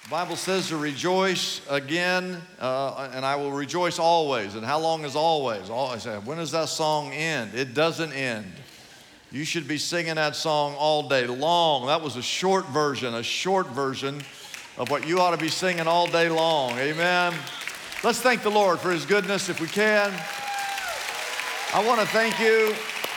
The Bible says to rejoice again, and I will rejoice always. And how long is always? Always. When does that song end? It doesn't end. You should be singing that song all day long. That was a short version of what you ought to be singing all day long. Amen. Let's thank the Lord for His goodness if we can. I want to thank you.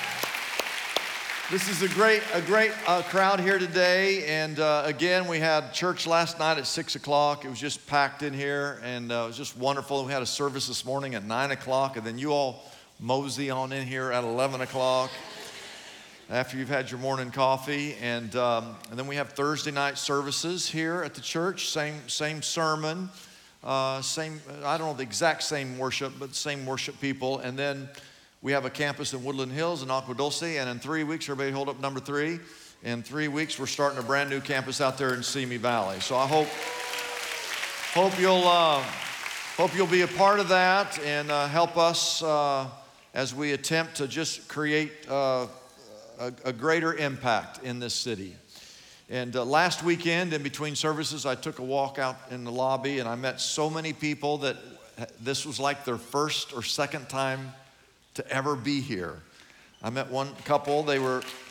This is a great crowd here today, and again, we had church last night at 6 o'clock. It was just packed in here, and it was just wonderful. We had a service this morning at 9 o'clock, and then you all mosey on in here at 11 o'clock after you've had your morning coffee, and then we have Thursday night services here at the church. Same sermon, same. I don't know the exact same worship, but same worship people, and then we have a campus in Woodland Hills and Aqua Dulce, and in 3 weeks, everybody hold up number 3. In 3 weeks, we're starting a brand new campus out there in Simi Valley. So I hope you'll be a part of that and help us as we attempt to just create a greater impact in this city. And last weekend, in between services, I took a walk out in the lobby, and I met so many people that this was like their first or second time to ever be here. I met one couple. I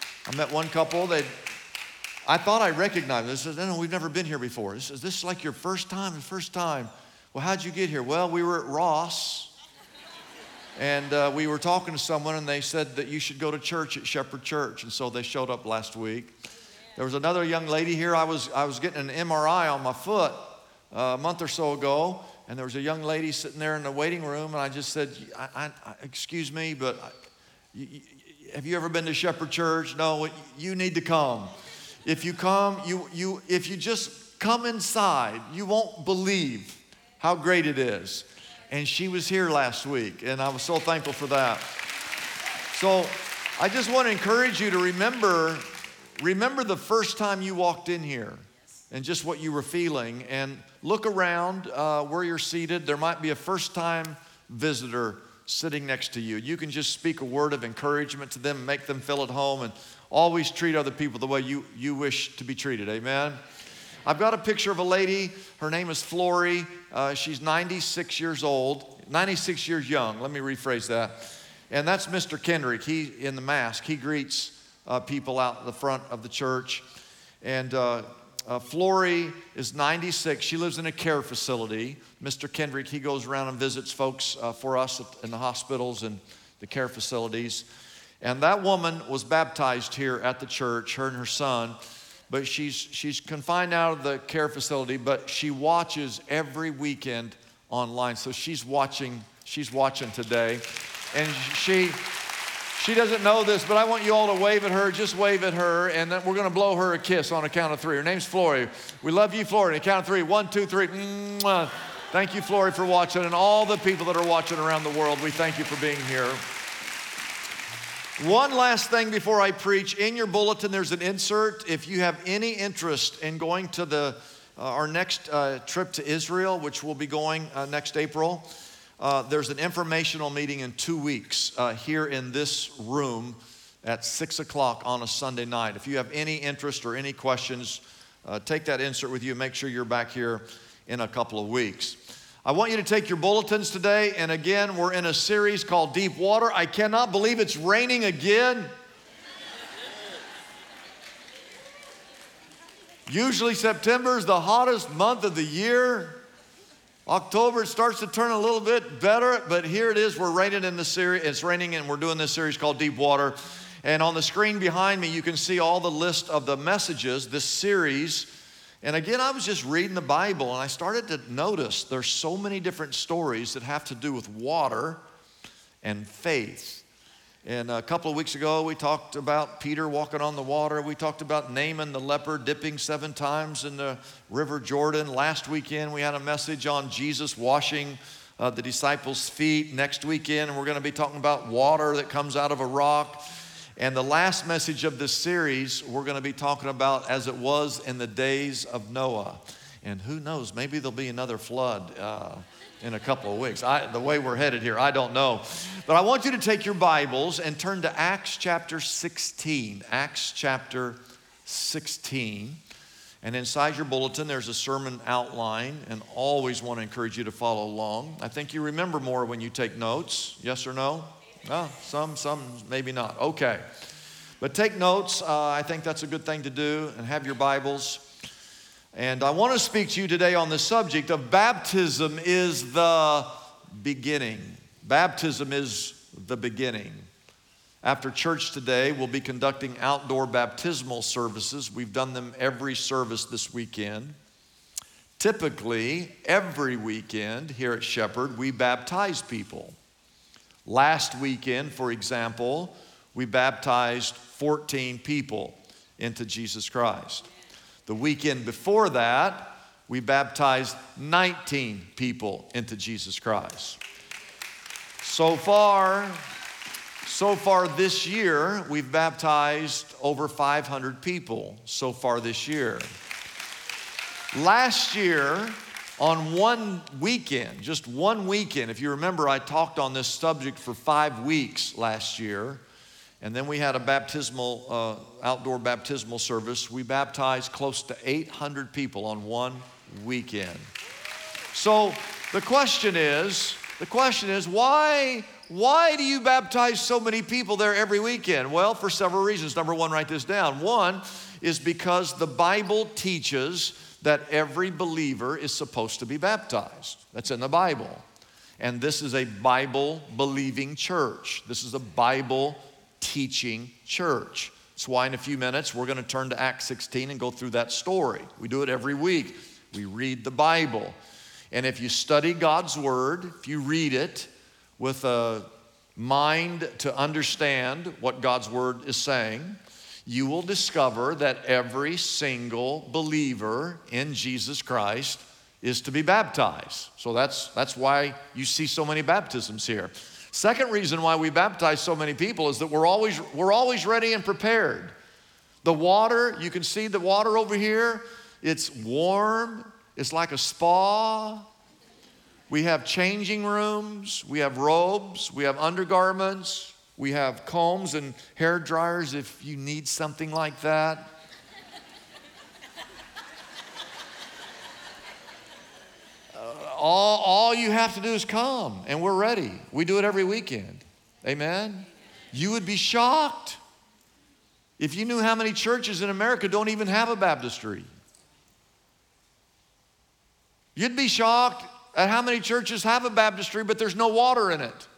thought I recognized them. They said, "No, we've never been here before." This is like your first time. The first time. Well, how'd you get here? Well, we were at Ross, and we were talking to someone, and they said that you should go to church at Shepherd Church, and so they showed up last week. There was another young lady here. I was getting an MRI on my foot a month or so ago. And there was a young lady sitting there in the waiting room, and I just said, excuse me, but have you ever been to Shepherd Church? No, you need to come. If you come, if you just come inside, you won't believe how great it is. And she was here last week, and I was so thankful for that. So I just want to encourage you to remember the first time you walked in here and just what you were feeling, and look around where you're seated. There might be a first-time visitor sitting next to you. You can just speak a word of encouragement to them, make them feel at home, and always treat other people the way you wish to be treated. Amen? I've got a picture of a lady. Her name is Flory. She's 96 years old, 96 years young. Let me rephrase that. And that's Mr. Kendrick. He, in the mask, he greets people out the front of the church. And Flory is 96. She lives in a care facility. Mr. Kendrick, he goes around and visits folks for us in the hospitals and the care facilities. And that woman was baptized here at the church, her and her son. But she's confined out of the care facility, but she watches every weekend online. So she's watching today. And she doesn't know this, but I want you all to wave at her. Just wave at her, and then we're going to blow her a kiss on a count of 3. Her name's Flory. We love you, Flory. On a count of 3. 1, 2, 3. Mwah. Thank you, Flory, for watching, and all the people that are watching around the world. We thank you for being here. One last thing before I preach. In your bulletin, there's an insert. If you have any interest in going to our next trip to Israel, which we'll be going next April, there's an informational meeting in 2 weeks here in this room at 6 o'clock on a Sunday night. If you have any interest or any questions, take that insert with you and make sure you're back here in a couple of weeks. I want you to take your bulletins today, and again, we're in a series called Deep Water. I cannot believe it's raining again. Usually September is the hottest month of the year. October, it starts to turn a little bit better, but here it is. We're raining in the series. It's raining, and we're doing this series called Deep Water. And on the screen behind me, you can see all the list of the messages, this series. And again, I was just reading the Bible, and I started to notice there's so many different stories that have to do with water and faith. And a couple of weeks ago, we talked about Peter walking on the water. We talked about Naaman the leper dipping 7 times in the River Jordan. Last weekend, we had a message on Jesus washing the disciples' feet. Next weekend, we're going to be talking about water that comes out of a rock. And the last message of this series, we're going to be talking about as it was in the days of Noah. And who knows, maybe there'll be another flood in a couple of weeks. The way we're headed here, I don't know. But I want you to take your Bibles and turn to Acts chapter 16. Acts chapter 16. And inside your bulletin, there's a sermon outline, and always want to encourage you to follow along. I think you remember more when you take notes. Yes or no? No, some, maybe not. Okay. But take notes. I think that's a good thing to do, and have your Bibles. And I want to speak to you today on the subject of baptism is the beginning. Baptism is the beginning. After church today, we'll be conducting outdoor baptismal services. We've done them every service this weekend. Typically, every weekend here at Shepherd, we baptize people. Last weekend, for example, we baptized 14 people into Jesus Christ. The weekend before that, we baptized 19 people into Jesus Christ. So far this year, we've baptized over 500 people so far this year. Last year, on one weekend, just one weekend, if you remember, I talked on this subject for 5 weeks last year, and then we had a outdoor baptismal service. We baptized close to 800 people on one weekend. So the question is, why do you baptize so many people there every weekend? Well, for several reasons. Number one, write this down. One is because the Bible teaches that every believer is supposed to be baptized. That's in the Bible. And this is a Bible-believing church. This is a Bible-teaching church. That's why in a few minutes we're going to turn to Acts 16 and go through that story. We do it every week. We read the Bible. And if you study God's Word, if you read it with a mind to understand what God's Word is saying, you will discover that every single believer in Jesus Christ is to be baptized. So that's why you see so many baptisms here. Second reason why we baptize so many people is that we're always ready and prepared. The water, you can see the water over here, it's warm, it's like a spa. We have changing rooms, we have robes, we have undergarments, we have combs and hair dryers if you need something like that. All you have to do is come, and we're ready. We do it every weekend. Amen? You would be shocked if you knew how many churches in America don't even have a baptistry. You'd be shocked at how many churches have a baptistry, but there's no water in it.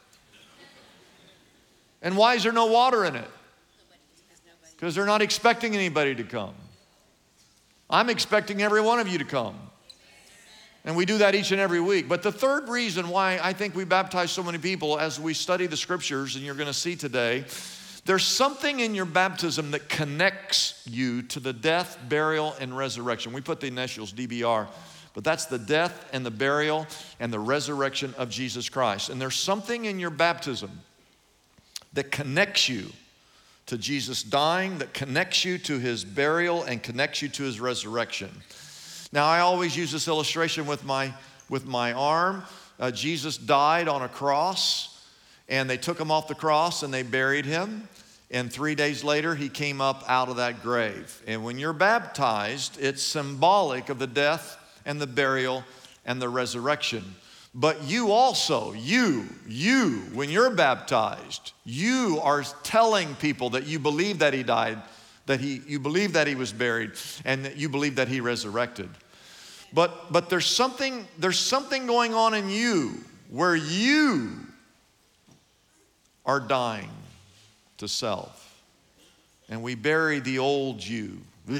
And why is there no water in it? Because they're not expecting anybody to come. I'm expecting every one of you to come. And we do that each and every week. But the third reason why I think we baptize so many people, as we study the scriptures, and you're going to see today, there's something in your baptism that connects you to the death, burial, and resurrection. We put the initials DBR. But that's the death and the burial and the resurrection of Jesus Christ. And there's something in your baptism that connects you to Jesus dying, that connects you to his burial and connects you to his resurrection. Now, I always use this illustration with my arm. Jesus died on a cross, and they took him off the cross and they buried him. And 3 days later, he came up out of that grave. And when you're baptized, it's symbolic of the death and the burial and the resurrection. But you also, when you're baptized, you are telling people that you believe that he died, you believe that he was buried, and that you believe that he resurrected. But there's something going on in you where you are dying to self. And we bury the old you.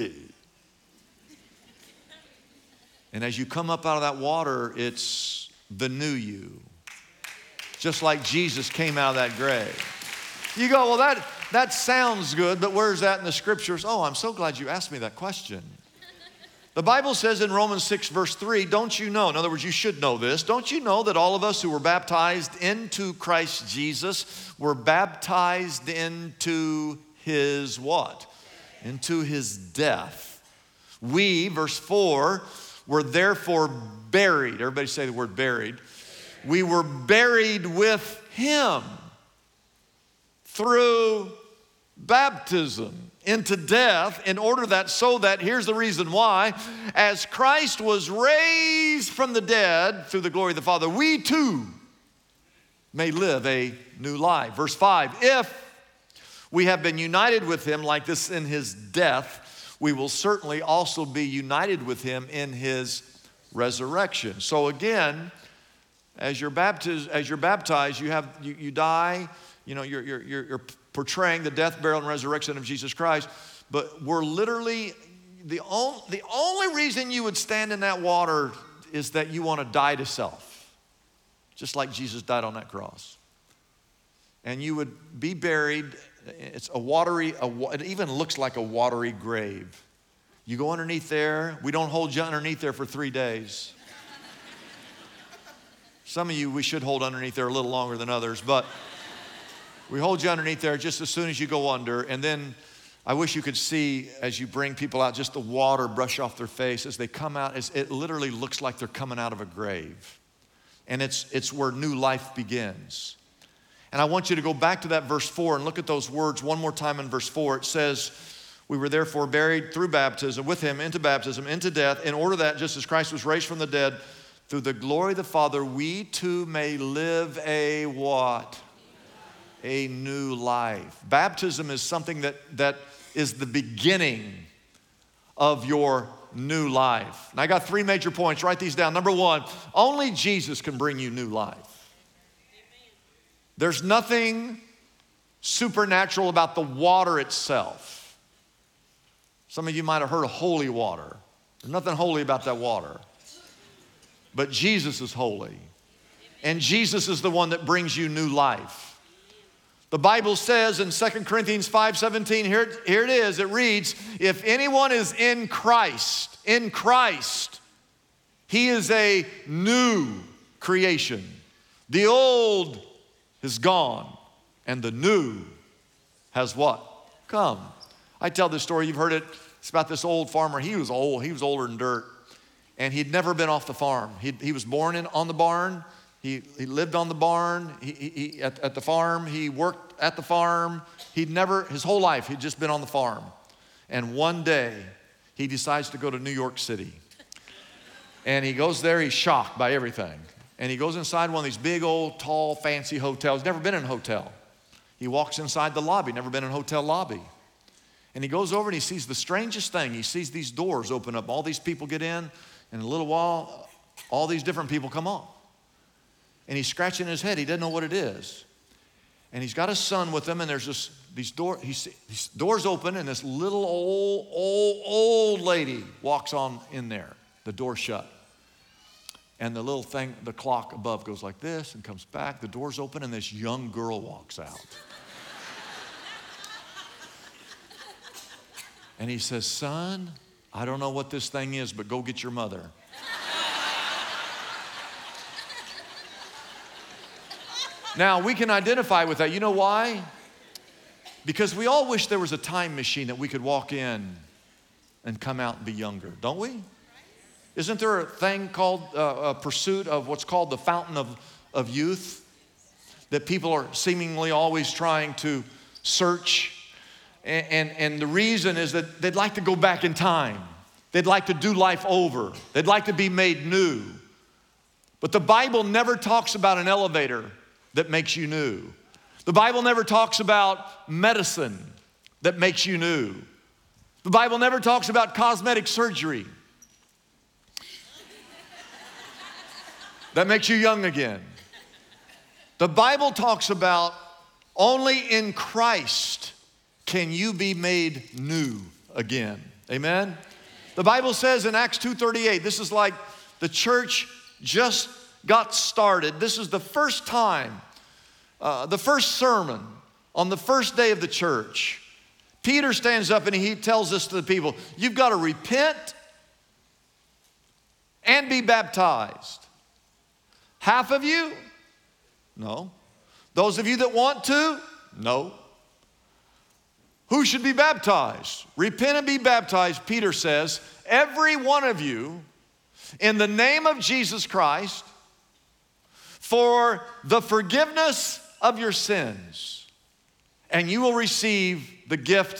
And as you come up out of that water, it's the new you. Just like Jesus came out of that grave. You go, well, that sounds good, but where's that in the scriptures? Oh, I'm so glad you asked me that question. The Bible says in Romans 6, verse 3, don't you know, in other words, you should know this, don't you know that all of us who were baptized into Christ Jesus were baptized into his what? Into his death. We, verse 4, were therefore buried. Everybody say the word buried. We were buried with him through baptism into death in order that so that, here's the reason why, as Christ was raised from the dead through the glory of the Father, we too may live a new life. Verse 5, if we have been united with him like this in his death, we will certainly also be united with him in his resurrection. So again, as you're baptized, you die. You know, you're portraying the death, burial, and resurrection of Jesus Christ. But we're literally the only reason you would stand in that water is that you want to die to self, just like Jesus died on that cross. And you would be buried. It's it even looks like a watery grave. You go underneath there. We don't hold you underneath there for 3 days. Some of you, we should hold underneath there a little longer than others, but we hold you underneath there just as soon as you go under. And then I wish you could see, as you bring people out, just the water brush off their face as they come out. It literally looks like they're coming out of a grave. And it's where new life begins. And I want you to go back to that verse 4 and look at those words one more time in verse 4. It says, we were therefore buried through baptism, with him into baptism, into death, in order that just as Christ was raised from the dead, through the glory of the Father, we too may live a what? A new life. Baptism is something that is the beginning of your new life. And I got 3 major points. Write these down. Number 1, only Jesus can bring you new life. There's nothing supernatural about the water itself. Some of you might have heard of holy water. There's nothing holy about that water. But Jesus is holy. And Jesus is the one that brings you new life. The Bible says in 2 Corinthians 5:17, here it is, it reads, if anyone is in Christ, he is a new creation. The old is gone, and the new has what? Come. I tell this story, you've heard it. It's about this old farmer. He was old. He was older than dirt. And he'd never been off the farm. He was born on the barn. He lived on the barn. At the farm. He worked at the farm. His whole life, he'd just been on the farm. And one day, he decides to go to New York City. And he goes there, he's shocked by everything. And he goes inside one of these big old, tall, fancy hotels. Never been in a hotel. He walks inside the lobby, never been in a hotel lobby. And he goes over and he sees the strangest thing. He sees these doors open up. All these people get in. In a little while, all these different people come on. And he's scratching his head. He doesn't know what it is. And he's got his son with him, and there's these doors open, and this little old lady walks on in there. The door shut. And the little thing, the clock above goes like this and comes back. The door's open, and this young girl walks out. And he says, son, I don't know what this thing is, but go get your mother. Now, we can identify with that. You know why? Because we all wish there was a time machine that we could walk in and come out and be younger, don't we? Isn't there a thing called a pursuit of what's called the fountain of youth? That people are seemingly always trying to search. And the reason is that they'd like to go back in time. They'd like to do life over. They'd like to be made new. But the Bible never talks about an elevator that makes you new. The Bible never talks about medicine that makes you new. The Bible never talks about cosmetic surgery that makes you young again. The Bible talks about only in Christ can you be made new again. Amen? The Bible says in Acts 2:38, this is like the church just got started. This is the first time, the first sermon on the first day of the church. Peter stands up and he tells this to the people, you've got to repent and be baptized. Half of you? No. Those of you that want to? No. Who should be baptized? Repent and be baptized, Peter says, every one of you, in the name of Jesus Christ, for the forgiveness of your sins, and you will receive the gift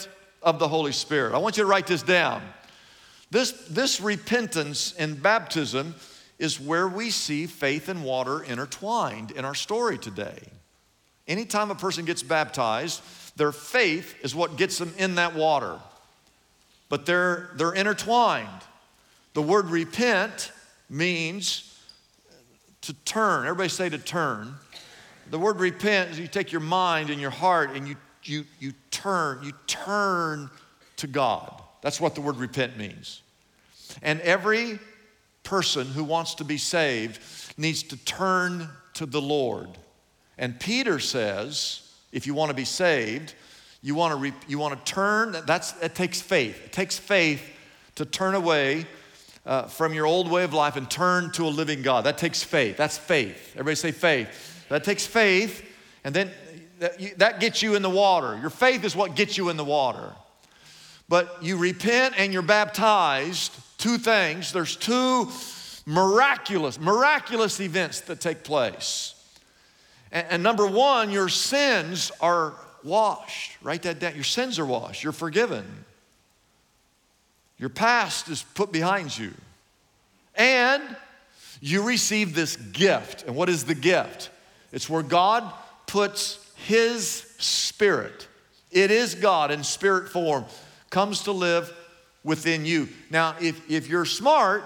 of the Holy Spirit. I want you to write this down. This repentance and baptism is where we see faith and water intertwined in our story today. Anytime a person gets baptized, their faith is what gets them in that water. But they're intertwined. The word repent means to turn. Everybody say to turn. The word repent is you take your mind and your heart and you turn to God. That's what the word repent means. And every person who wants to be saved needs to turn to the Lord. And Peter says, if you want to be saved, you want to turn. It takes faith. It takes faith to turn away from your old way of life and turn to a living God. That takes faith. That's faith. Everybody say faith. That takes faith, and then that gets you in the water. Your faith is what gets you in the water. But you repent and you're baptized. Two things. There's two miraculous events that take place. And number one, your sins are washed. Write that down. Your sins are washed. You're forgiven. Your past is put behind you. And you receive this gift. And what is the gift? It's where God puts His Spirit. It is God in spirit form, comes to live within you. Now, if you're smart,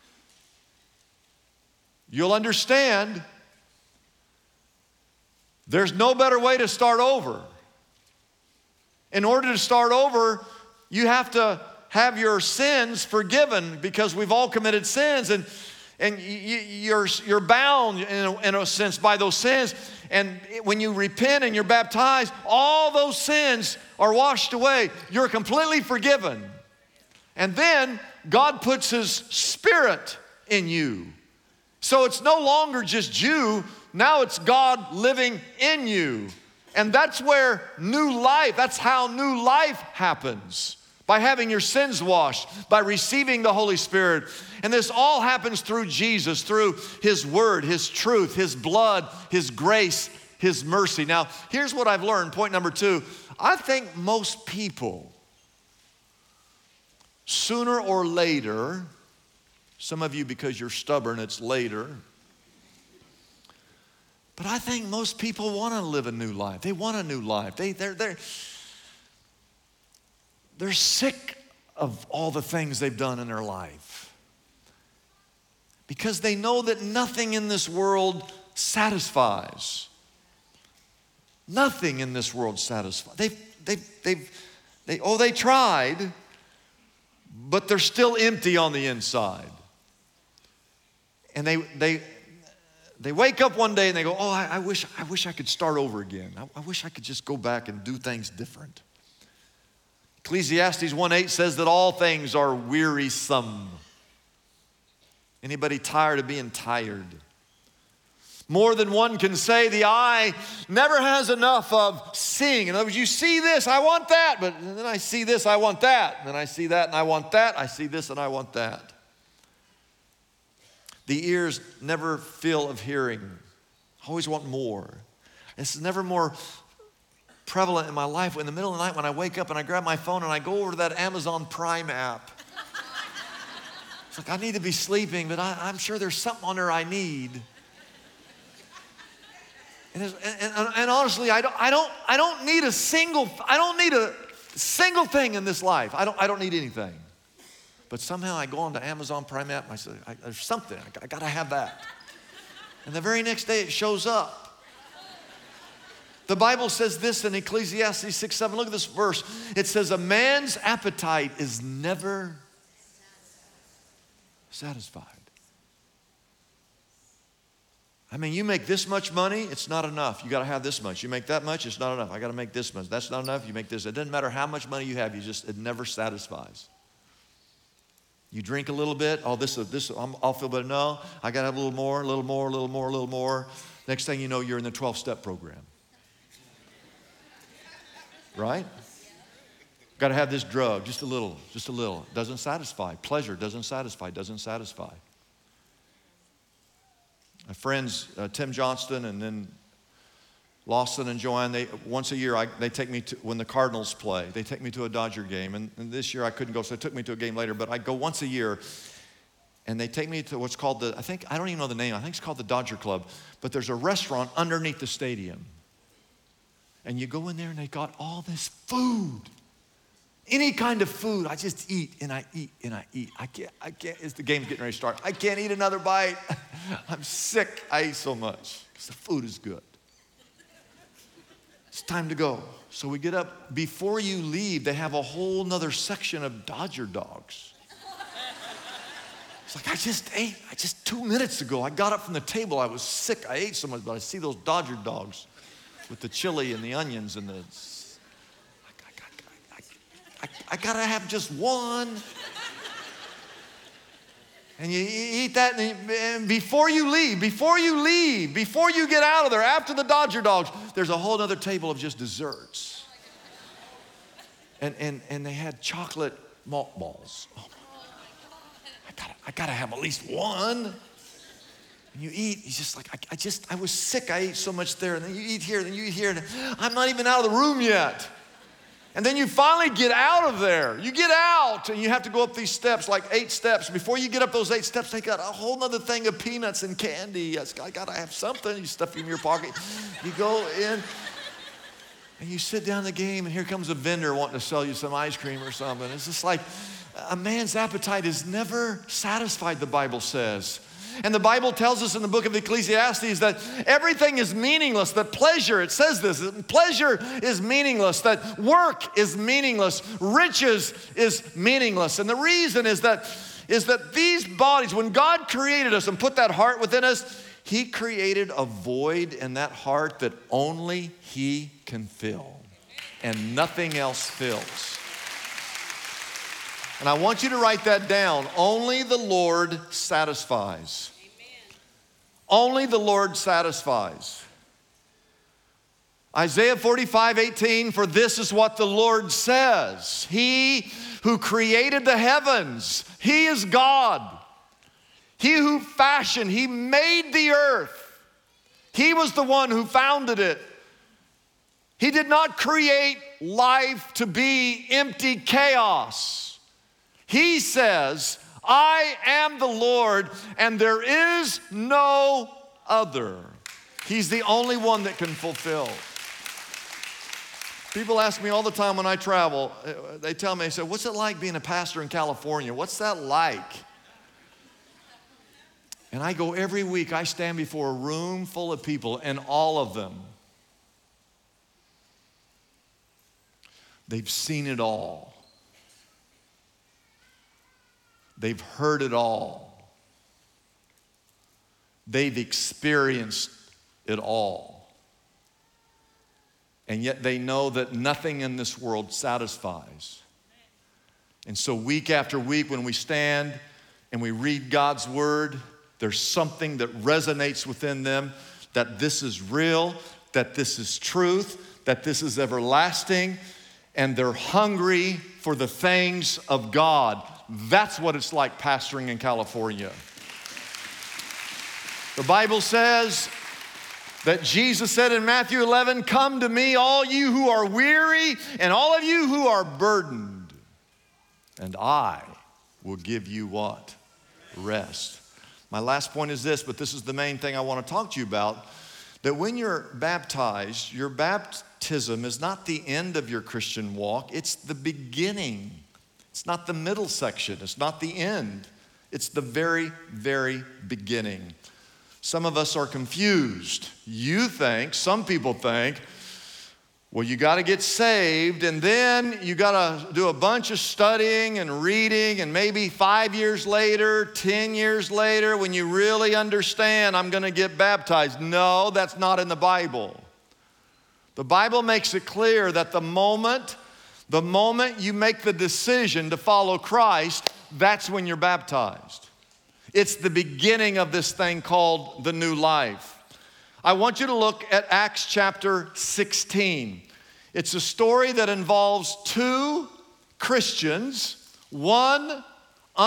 you'll understand there's no better way to start over. In order to start over, you have to have your sins forgiven because we've all committed sins, and you're bound in a sense by those sins. And when you repent and you're baptized, all those sins are washed away. You're completely forgiven. And then God puts His Spirit in you. So it's no longer just you, now it's God living in you. And that's where that's how new life happens. By having your sins washed, by receiving the Holy Spirit. And this all happens through Jesus, through His Word, His truth, His blood, His grace, His mercy. Now, here's what I've learned, point number 2. I think most people, sooner or later, some of you because you're stubborn, it's later. But I think most people want to live a new life. They want a new life. They're sick of all the things they've done in their life. Because they know that nothing in this world satisfies. Nothing in this world satisfies. They tried, but they're still empty on the inside. And they wake up one day and they go, oh, I wish I could start over again. I wish I could just go back and do things different. Ecclesiastes 1:8 says that all things are wearisome. Anybody tired of being tired? More than one can say the eye never has enough of seeing. In other words, you see this, I want that, but then I see this, I want that. And then I see that and I want that. I see this and I want that. The ears never fill of hearing. I always want more. This is never more prevalent in my life. In the middle of the night when I wake up and I grab my phone and I go over to that Amazon Prime app. It's like I need to be sleeping, but I'm sure there's something on there I need. And honestly, I don't need a single thing in this life. I don't need anything. But somehow I go on to Amazon Prime app and I say, there's something, I gotta have that. And the very next day it shows up. The Bible says this in Ecclesiastes 6:7. Look at this verse. It says, a man's appetite is never satisfied. I mean, you make this much money, it's not enough. You got to have this much. You make that much, it's not enough. I got to make this much. That's not enough. You make this. It doesn't matter how much money you have. It never satisfies. You drink a little bit. Oh, I'll feel better. No, I got to have a little more, a little more, a little more, a little more. Next thing you know, you're in the 12-step program. Right? Got to have this drug, just a little. Doesn't satisfy. Pleasure doesn't satisfy. My friends, Tim Johnston and then Lawson and Joanne, once a year, they take me to, when the Cardinals play, they take me to a Dodger game. And this year I couldn't go, so they took me to a game later. But I go once a year, and they take me to what's called I don't even know the name. I think it's called the Dodger Club. But there's a restaurant underneath the stadium. And you go in there, and they got all this food. Any kind of food. I just eat, and I eat, and I eat. I can't, as the game's getting ready to start, I can't eat another bite. I'm sick. I eat so much because the food is good. It's time to go. So we get up. Before you leave, they have a whole nother section of Dodger dogs. It's like, I just 2 minutes ago, I got up from the table. I was sick. I ate so much, but I see those Dodger dogs with the chili and the onions and the, I gotta have just one. And you eat that, and before you get out of there, after the Dodger dogs, there's a whole other table of just desserts. And they had chocolate malt balls. Oh, I gotta have at least one. And you eat, he's just like, I was sick, I ate so much there. And then you eat here, and then you eat here, and I'm not even out of the room yet. And then you finally get out of there. You get out, and you have to go up these steps, like 8 steps. Before you get up those 8 steps, they got a whole other thing of peanuts and candy. I gotta have something. You stuff it in your pocket. You go in, and you sit down the game, and here comes a vendor wanting to sell you some ice cream or something. It's just like a man's appetite is never satisfied, the Bible says. And the Bible tells us in the book of Ecclesiastes that everything is meaningless, that pleasure, it says this, that pleasure is meaningless, that work is meaningless, riches is meaningless. And the reason is that these bodies, when God created us and put that heart within us, He created a void in that heart that only He can fill, and nothing else fills. And I want you to write that down. Only the Lord satisfies. Amen. Only the Lord satisfies. Isaiah 45:18, for this is what the Lord says. He who created the heavens, He is God. He who fashioned, He made the earth. He was the one who founded it. He did not create life to be empty chaos. He says, I am the Lord, and there is no other. He's the only one that can fulfill. People ask me all the time when I travel, they tell me, they say, what's it like being a pastor in California? What's that like? And I go every week, I stand before a room full of people, and all of them, they've seen it all. They've heard it all. They've experienced it all. And yet they know that nothing in this world satisfies. And so week after week when we stand and we read God's word, there's something that resonates within them, that this is real, that this is truth, that this is everlasting, and they're hungry for the things of God. That's what it's like pastoring in California. The Bible says that Jesus said in Matthew 11, come to me, all you who are weary and all of you who are burdened, and I will give you what? Rest. My last point is this, but this is the main thing I want to talk to you about, that when you're baptized, your baptism is not the end of your Christian walk, it's the beginning. It's not the middle section. It's not the end. It's the very, very beginning. Some of us are confused. Some people think, well, you got to get saved, and then you got to do a bunch of studying and reading, and maybe 5 years later, 10 years later, when you really understand, I'm going to get baptized. No, that's not in the Bible. The Bible makes it clear that the moment you make the decision to follow Christ, that's when you're baptized. It's the beginning of this thing called the new life. I want you to look at Acts chapter 16. It's a story that involves 2 Christians, 1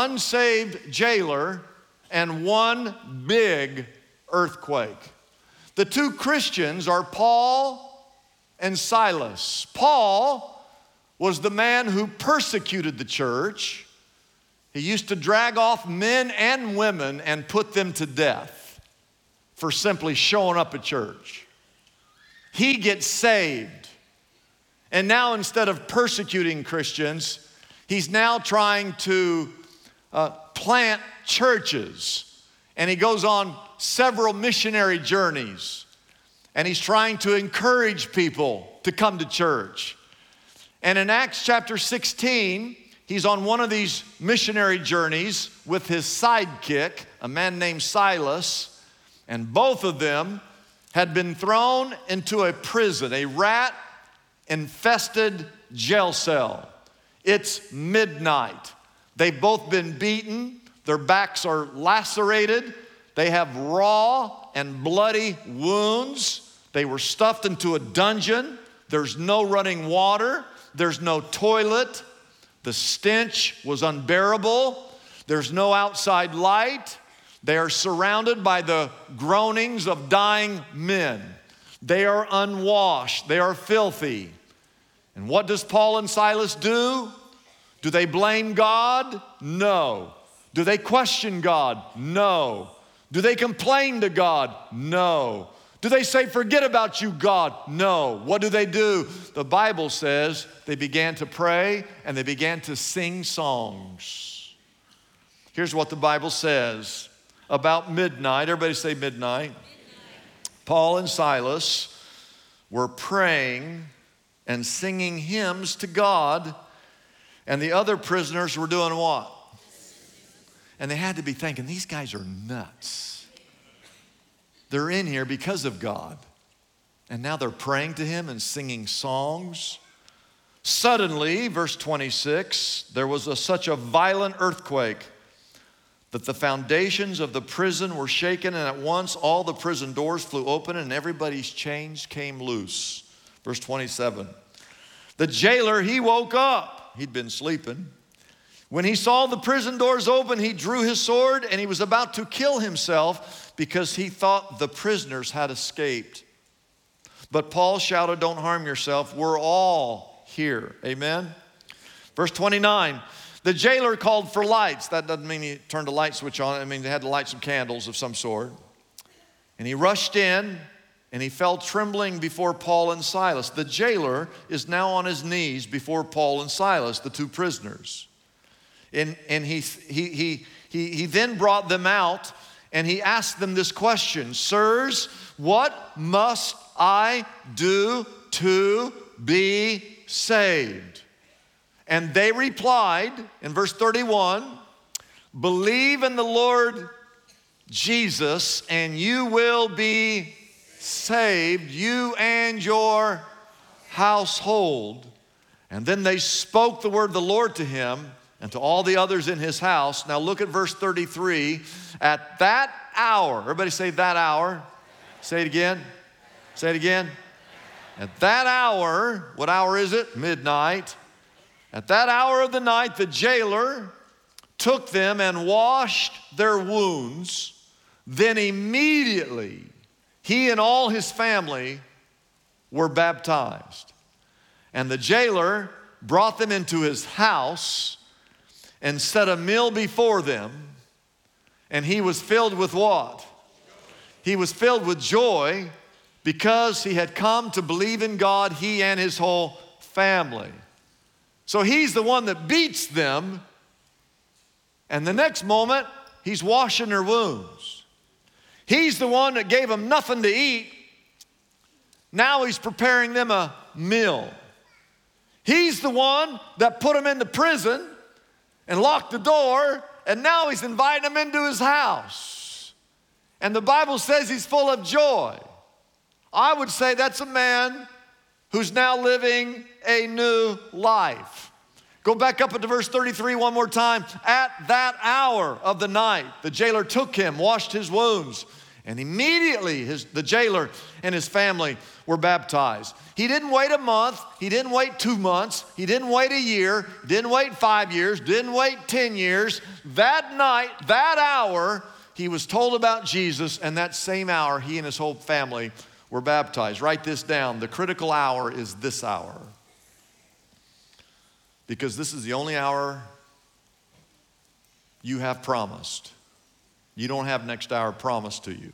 unsaved jailer, and 1 big earthquake. The two Christians are Paul and Silas. Paul was the man who persecuted the church. He used to drag off men and women and put them to death for simply showing up at church. He gets saved. And now instead of persecuting Christians, he's now trying to plant churches. And he goes on several missionary journeys. And he's trying to encourage people to come to church. And in Acts chapter 16, he's on one of these missionary journeys with his sidekick, a man named Silas. And both of them had been thrown into a prison, a rat-infested jail cell. It's midnight. They've both been beaten. Their backs are lacerated. They have raw and bloody wounds. They were stuffed into a dungeon. There's no running water. There's no toilet. The stench was unbearable. There's no outside light. They are surrounded by the groanings of dying men. They are unwashed. They are filthy. And what does Paul and Silas do? Do they blame God? No. Do they question God? No. Do they complain to God? No. Do they say, forget about you, God? No. What do? The Bible says they began to pray and they began to sing songs. Here's what the Bible says. About midnight, everybody say midnight. Paul and Silas were praying and singing hymns to God, and the other prisoners were doing what? And they had to be thinking, these guys are nuts. They're in here because of God. And now they're praying to him and singing songs. Suddenly, verse 26, there was such a violent earthquake that the foundations of the prison were shaken, and at once all the prison doors flew open and everybody's chains came loose. Verse 27, the jailer, he woke up. He'd been sleeping. When he saw the prison doors open, he drew his sword and he was about to kill himself because he thought the prisoners had escaped. But Paul shouted, don't harm yourself. We're all here. Amen. Verse 29, the jailer called for lights. That doesn't mean he turned a light switch on. I mean, they had to light some candles of some sort. And he rushed in and he fell trembling before Paul and Silas. The jailer is now on his knees before Paul and Silas, the two prisoners. And he then brought them out and he asked them this question, sirs, what must I do to be saved? And they replied in verse 31, believe in the Lord Jesus and you will be saved, you and your household. And then they spoke the word of the Lord to him and to all the others in his house. Now look at verse 33. At that hour, everybody say that hour. Say it again. Say it again. At that hour, what hour is it? Midnight. At that hour of the night, the jailer took them and washed their wounds. Then immediately, he and all his family were baptized. And the jailer brought them into his house and set a meal before them. And he was filled with what? He was filled with joy because he had come to believe in God, he and his whole family. So he's the one that beats them, and the next moment, he's washing their wounds. He's the one that gave them nothing to eat. Now he's preparing them a meal. He's the one that put them into prison and locked the door, and now he's inviting them into his house. And the Bible says he's full of joy. I would say that's a man who's now living a new life. Go back up into verse 33 one more time. At that hour of the night, the jailer took him, washed his wounds, and immediately the jailer and his family were baptized. He didn't wait a month. He didn't wait 2 months. He didn't wait a year. Didn't wait 5 years. Didn't wait 10 years. That night, that hour, he was told about Jesus, and that same hour, he and his whole family were baptized. Write this down. The critical hour is this hour. Because this is the only hour you have promised. You don't have next hour promised to you.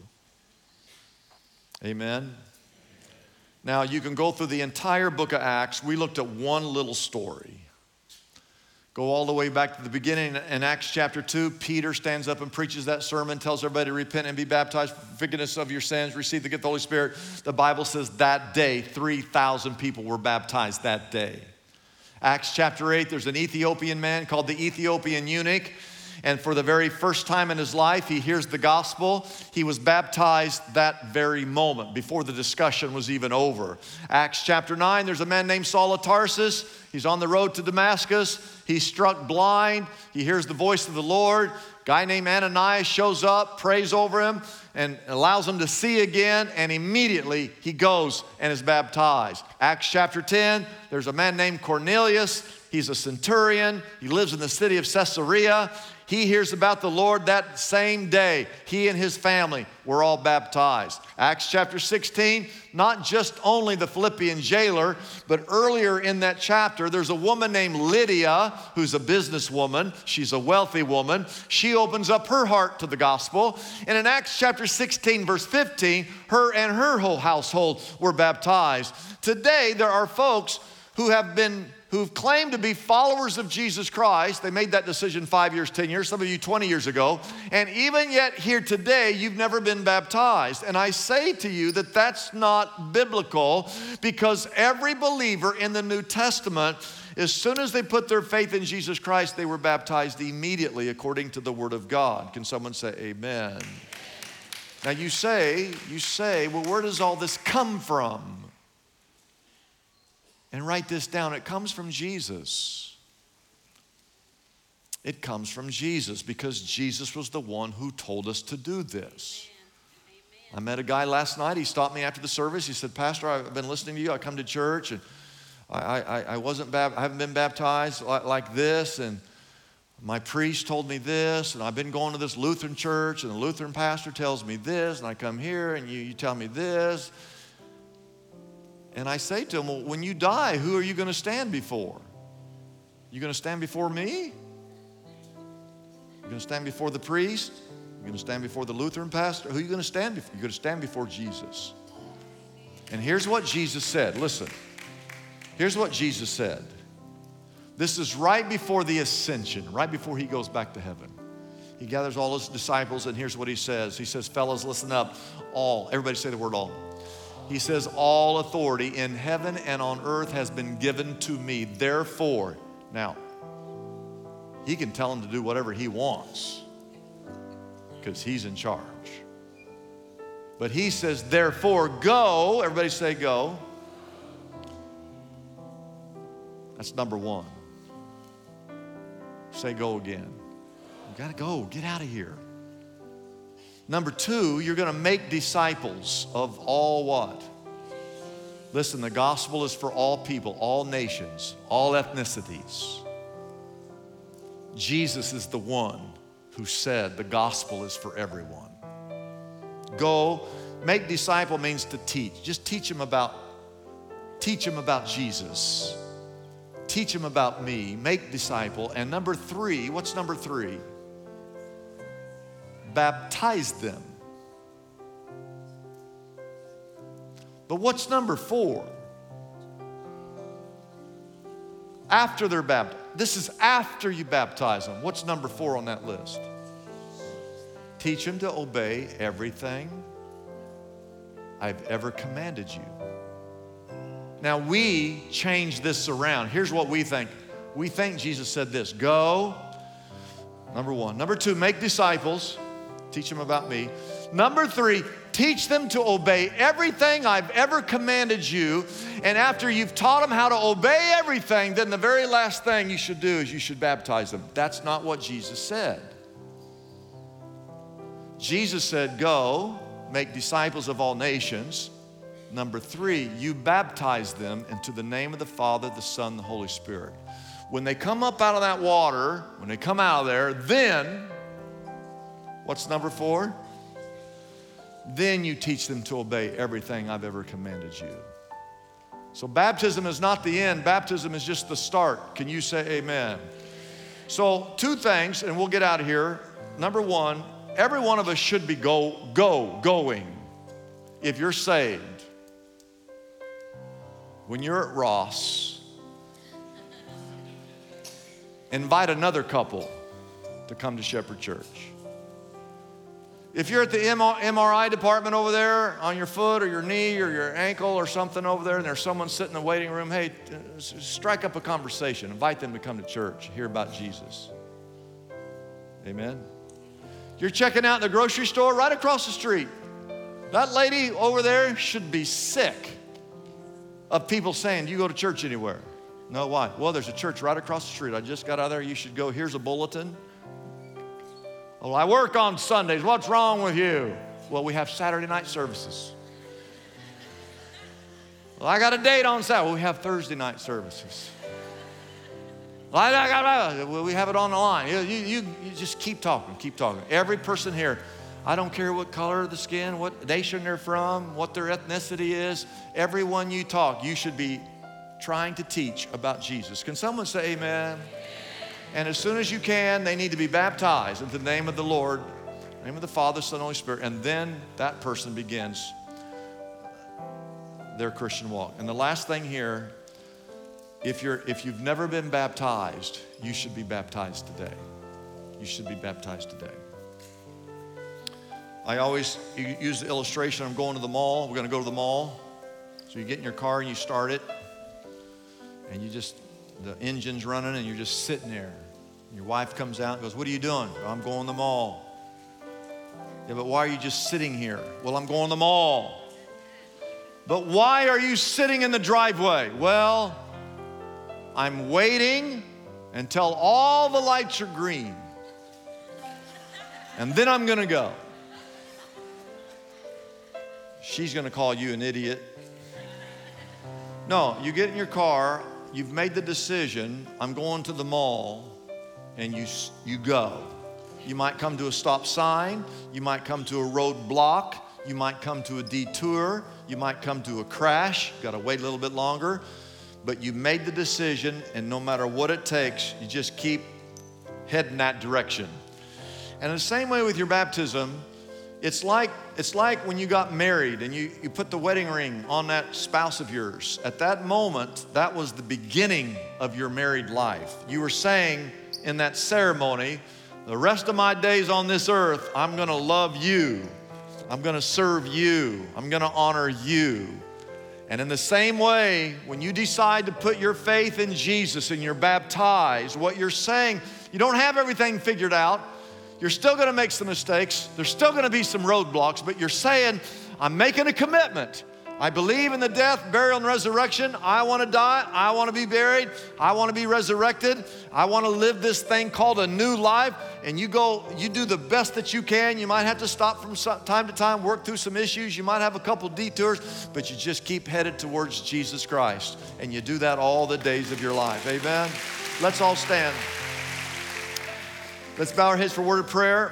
Amen? Now, you can go through the entire book of Acts. We looked at one little story. Go all the way back to the beginning in Acts chapter 2. Peter stands up and preaches that sermon, tells everybody to repent and be baptized for forgiveness of your sins, receive the gift of the Holy Spirit. The Bible says that day, 3,000 people were baptized that day. Acts chapter 8, there's an Ethiopian man called the Ethiopian eunuch. And for the very first time in his life, he hears the gospel. He was baptized that very moment, before the discussion was even over. Acts chapter 9, there's a man named Saul of Tarsus. He's on the road to Damascus. He's struck blind. He hears the voice of the Lord. A guy named Ananias shows up, prays over him, and allows him to see again. And immediately he goes and is baptized. Acts chapter 10, there's a man named Cornelius. He's a centurion. He lives in the city of Caesarea. He hears about the Lord that same day. He and his family were all baptized. Acts chapter 16, not just only the Philippian jailer, but earlier in that chapter, there's a woman named Lydia who's a businesswoman. She's a wealthy woman. She opens up her heart to the gospel. And in Acts chapter 16, verse 15, her and her whole household were baptized. Today, there are folks who've claimed to be followers of Jesus Christ. They made that decision 5 years, 10 years, some of you 20 years ago. And even yet here today, you've never been baptized. And I say to you that that's not biblical, because every believer in the New Testament, as soon as they put their faith in Jesus Christ, they were baptized immediately according to the Word of God. Can someone say amen? Now you say, well, where does all this come from? And write this down. It comes from Jesus. It comes from Jesus, because Jesus was the one who told us to do this. Amen. I met a guy last night. He stopped me after the service. He said, Pastor, I've been listening to you. I come to church, and I haven't been baptized like this, and my priest told me this, and I've been going to this Lutheran church, and the Lutheran pastor tells me this, and I come here, and you tell me this. And I say to him, well, when you die, who are you going to stand before? You going to stand before me? You going to stand before the priest? You going to stand before the Lutheran pastor? Who are you going to stand before? You're going to stand before Jesus. And here's what Jesus said. Listen. Here's what Jesus said. This is right before the ascension, right before he goes back to heaven. He gathers all his disciples, and here's what he says. He says, fellas, listen up. All. Everybody say the word all. He says, all authority in heaven and on earth has been given to me. Therefore, now, he can tell him to do whatever he wants, because he's in charge. But he says, therefore, go. Everybody say go. That's number one. Say go again. You got to go. Get out of here. Number two, you're going to make disciples of all what? Listen, the gospel is for all people, all nations, all ethnicities. Jesus is the one who said the gospel is for everyone. Go, make disciple means to teach. Just teach them about Jesus. Teach them about me. Make disciple. And number three, what's number three? Baptize them. But what's number four? After they're baptized. This is after you baptize them. What's number four on that list? Teach them to obey everything I've ever commanded you. Now we change this around. Here's what we think. We think Jesus said this: go, number one. Number two, make disciples. Teach them about me. Number three, teach them to obey everything I've ever commanded you. And after you've taught them how to obey everything, then the very last thing you should do is you should baptize them. That's not what Jesus said. Jesus said, go, make disciples of all nations. Number three, you baptize them into the name of the Father, the Son, the Holy Spirit. When they come up out of that water, when they come out of there, then What's number 4? Then you teach them to obey everything I've ever commanded you. So baptism is not the end. Baptism is just the start. Can you say amen? So 2 things, and we'll get out of here. Number 1, every one of us should be going. If you're saved, when you're at Ross, invite another couple to come to Shepherd Church. If you're at the MRI department over there on your foot or your knee or your ankle or something over there and there's someone sitting in the waiting room, hey, strike up a conversation. Invite them to come to church, hear about Jesus. Amen. You're checking out in the grocery store right across the street. That lady over there should be sick of people saying, do you go to church anywhere? No, why? Well, there's a church right across the street. I just got out of there. You should go. Here's a bulletin. Well, I work on Sundays. What's wrong with you? Well, we have Saturday night services. Well, I got a date on Saturday. Well, we have Thursday night services. Well, we have it on the line. You just keep talking, keep talking. Every person here, I don't care what color of the skin, what nation they're from, what their ethnicity is. Everyone you talk, you should be trying to teach about Jesus. Can someone say amen? And as soon as you can, they need to be baptized in the name of the Lord, in the name of the Father, Son, and Holy Spirit. And then that person begins their Christian walk. And the last thing here, if you've never been baptized, you should be baptized today. You should be baptized today. I always use the illustration, I'm going to the mall. We're going to go to the mall. So you get in your car and you start it. And the engine's running and you're just sitting there. Your wife comes out and goes, what are you doing? I'm going to the mall. Yeah, but why are you just sitting here? Well, I'm going to the mall. But why are you sitting in the driveway? Well, I'm waiting until all the lights are green. And then I'm going to go. She's going to call you an idiot. No, you get in your car. You've made the decision, I'm going to the mall, and you go. You might come to a stop sign. You might come to a roadblock. You might come to a detour. You might come to a crash. Got to wait a little bit longer. But you made the decision, and no matter what it takes, you just keep heading that direction. And the same way with your baptism, it's like when you got married and you put the wedding ring on that spouse of yours. At that moment, that was the beginning of your married life. You were saying in that ceremony, the rest of my days on this earth, I'm going to love you. I'm going to serve you. I'm going to honor you. And in the same way, when you decide to put your faith in Jesus and you're baptized, what you're saying, you don't have everything figured out. You're still going to make some mistakes. There's still going to be some roadblocks, but you're saying, I'm making a commitment. I believe in the death, burial, and resurrection. I want to die. I want to be buried. I want to be resurrected. I want to live this thing called a new life. And you do the best that you can. You might have to stop from time to time, work through some issues. You might have a couple detours, but you just keep headed towards Jesus Christ. And you do that all the days of your life. Amen? Let's all stand. Let's bow our heads for a word of prayer.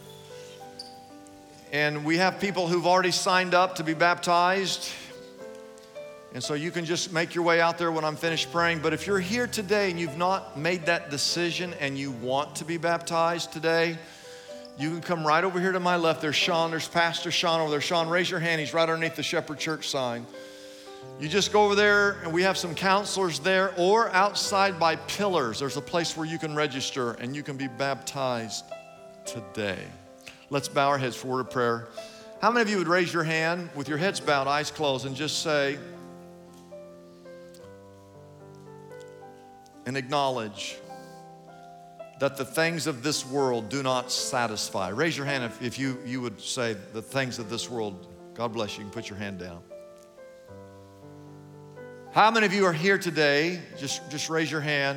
And we have people who've already signed up to be baptized. And so you can just make your way out there when I'm finished praying. But if you're here today and you've not made that decision and you want to be baptized today, you can come right over here to my left. There's Sean, there's Pastor Sean over there. Sean, raise your hand. He's right underneath the Shepherd Church sign. You just go over there and we have some counselors there, or outside by pillars. There's a place where you can register and you can be baptized today. Let's bow our heads for a word of prayer. How many of you would raise your hand with your heads bowed, eyes closed, and just say and acknowledge that the things of this world do not satisfy? Raise your hand if you would say the things of this world. God bless you. You can put your hand down. How many of you are here today? Just raise your hand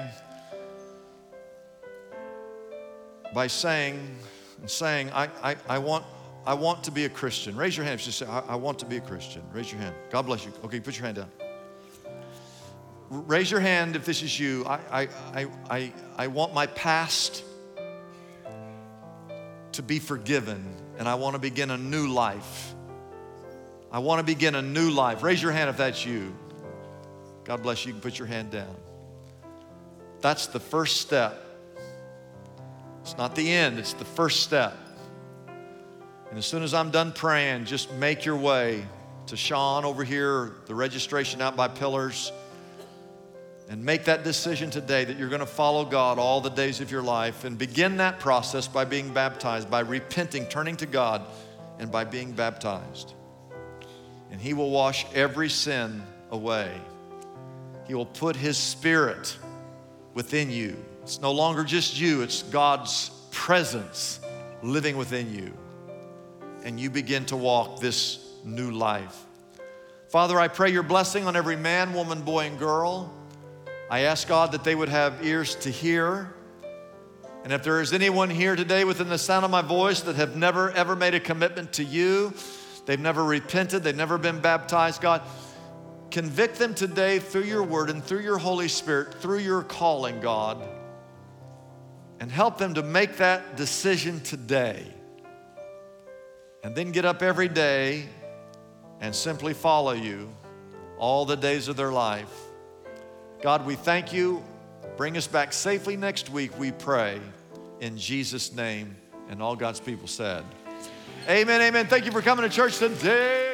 by saying, I want to be a Christian. Raise your hand. Just say, I want to be a Christian. Raise your hand. God bless you. Okay, put your hand down. Raise your hand if this is you. I want my past to be forgiven, and I want to begin a new life. I want to begin a new life. Raise your hand if that's you. God bless you. You can put your hand down. That's the first step. It's not the end, it's the first step. And as soon as I'm done praying, just make your way to Sean over here, the registration out by Pillars, and make that decision today that you're going to follow God all the days of your life, and begin that process by being baptized, by repenting, turning to God, and by being baptized. And He will wash every sin away. He will put His Spirit within you. It's no longer just you, it's God's presence living within you. And you begin to walk this new life. Father, I pray your blessing on every man, woman, boy, and girl. I ask God that they would have ears to hear. And if there is anyone here today within the sound of my voice that have never ever made a commitment to you, they've never repented, they've never been baptized, God, convict them today through your word and through your Holy Spirit, through your calling, God, and help them to make that decision today. And then get up every day and simply follow you all the days of their life. God, we thank you. Bring us back safely next week, we pray, in Jesus' name. And all God's people said, amen, amen. Thank you for coming to church today.